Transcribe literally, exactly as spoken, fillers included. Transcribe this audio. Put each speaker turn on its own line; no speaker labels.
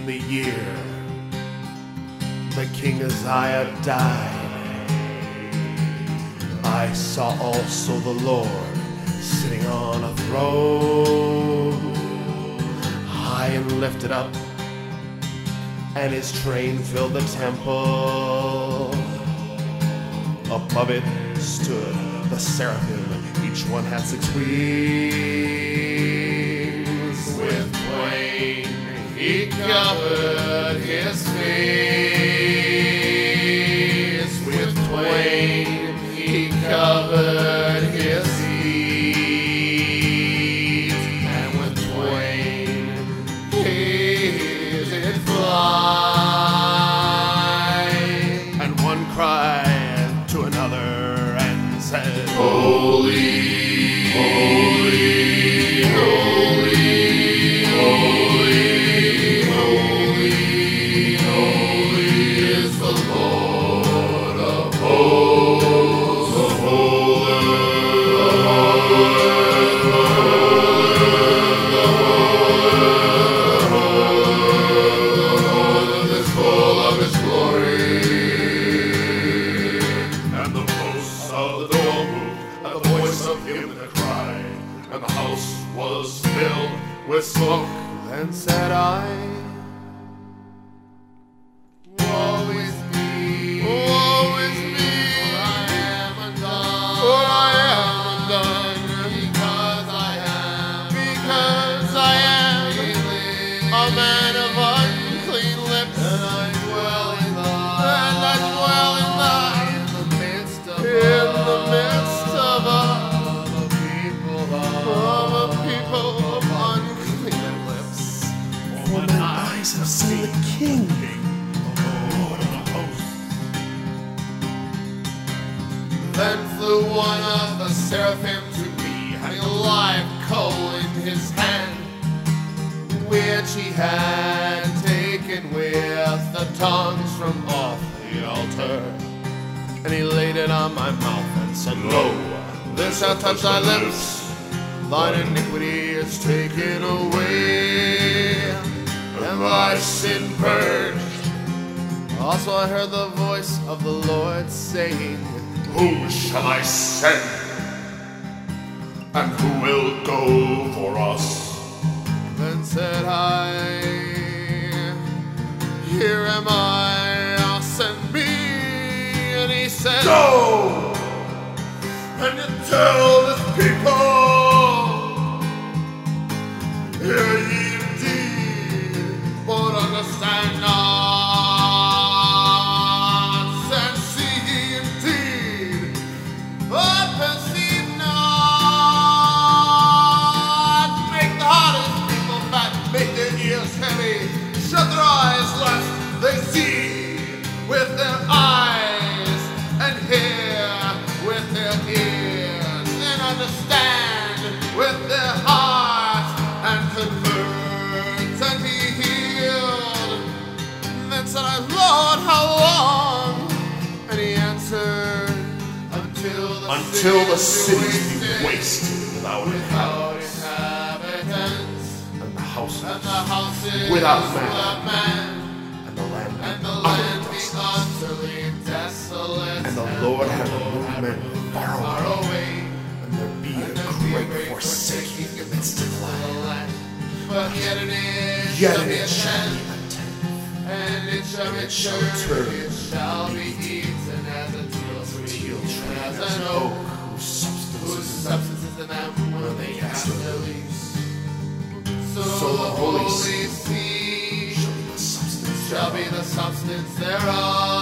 the year the King Uzziah died, I saw also the Lord sitting on a throne, high and lifted up, and his train filled the temple. Above it stood the seraphim, each one had six wings. With twain he covered his face, with twain he covered his feet, and with twain he did fly. And one cried to another and said, Holy, holy, holy, holy, holy, holy is the Lord of hosts. The whole earth, the whole earth, the whole earth is full of his glory. And the posts of the door moved at the voice of him that cried, and the house was filled with smoke. Then said I, Woe is me, woe is me, for I am undone, for I am undone, because I am, because I am a man of unclean lips, and I dwell in thy, and I dwell in thy, in the midst of, in the midst of a, of a people of a people of unclean lips.
For my eyes have seen the King, the Lord of hosts.
Then flew one of the seraphim to me, having a live coal in his hand, which he had taken with the tongs from off the altar. And he laid it on my mouth and said, Lo, this shall touch thy lips. Thine iniquity is taken away, and thy sin purged. Also I heard the voice of the Lord saying, Whom shall I send? And who will go for us? Then said I, Here am I, I'll send me. And he said, Go! And you tell this people, Hear ye indeed, but understand not, and see ye indeed, but perceive not. Make the hearted people fat, make their ears heavy, shut their eyes lest they see with their eyes, and hear with their ears, and understand with their hearts, and convert and be healed. Then said I, Lord, how long? And he answered, Until the
Until the
cities
cities
be
be wasted without
without
inhabitants,
inhabitants,
and the houses
and the houses
without
without
man,
man,
and the land
and the
utterly
land be
desolate.
utterly desolate,
And the Lord had removed men far
far
away,
away,
and there be a great forsaking in the midst of the land.
but yet it is
Yet
shall be
it
a
shall
tent,
be a tent,
and it shall
it shall
return,
return.
it shall be eaten as a teal tree,
teal tree,
as
as
an
an
oak,
oak whose substance
whose
is
substance is the mountain when they cast their leaves. So,
So
the
the holy
holy seed
shall be the substance
shall be the substance thereof.